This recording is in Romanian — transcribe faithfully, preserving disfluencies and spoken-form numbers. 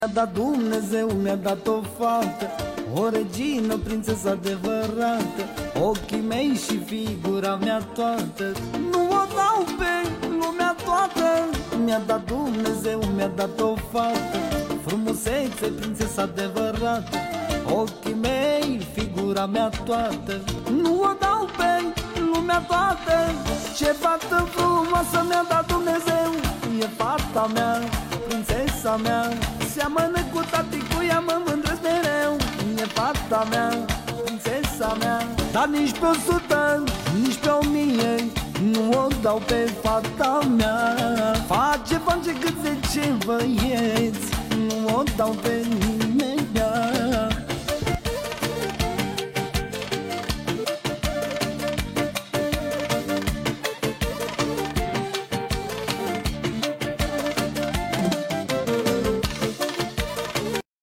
Mi-a dat Dumnezeu, mi-a dat o fată, o regină, prințesă adevărată, ochii mei și figura mea toată, nu o dau pe lumea toată. Mi-a dat Dumnezeu, mi-a dat o fată, frumusețe, prințesă adevărată, ochii mei, figura mea toată, nu o dau pe lumea toată. Ce fată frumoasă mi-a dat Dumnezeu, e fata mea, prințesa mea, seamănă cu tati, cu ea mă mândresc mereu. E fata mea, prințesa mea, dar nici pe o sută, nici pe o mie nu o dau pe fata mea. Face, face cât zece băieți, nu o dau pe nimeni.